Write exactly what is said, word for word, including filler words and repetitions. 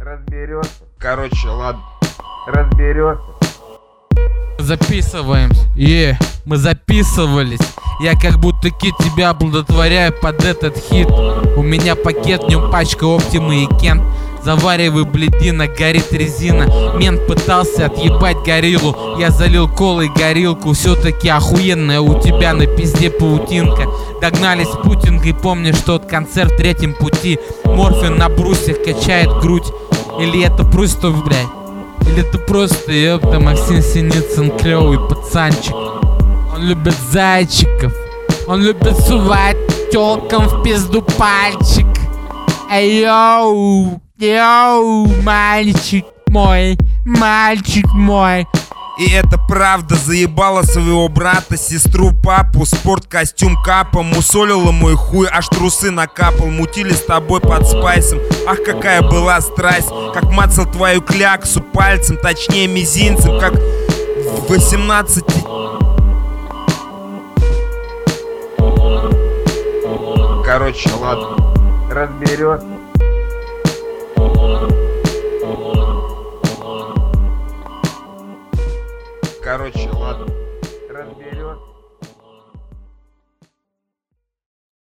Разберешься. Короче, ладно. Разберешься. Записываемся. Е, мы записывались. Я как будто кит тебя оплодотворяю под этот хит. У меня пакет, в нем пачка Оптимы и Кент. Заваривай бледина, горит резина. Мент пытался отъебать гориллу. Я залил колой горилку. Все-таки охуенная у тебя на пизде паутинка. Догнали спутинкой, помнишь тот концерт в третьем пути? Морфин на брусьях качает грудь. Или это просто, блядь, или это просто, ёпта, Максим Синицын клёвый пацанчик. Он любит зайчиков. Он любит сувать тёлкам в пизду пальчик. Эй, йоу, йоу, мальчик мой, мальчик мой. И это правда, заебала своего брата, сестру, папу. Спорткостюм капа, мусолила мой хуй, аж трусы накапал. Мутили с тобой под спайсом, ах какая была страсть. Как мацал твою кляксу пальцем, точнее мизинцем. Как в восемнадцати. Короче, ладно. Разберешься. Короче, ладно. Разберешься.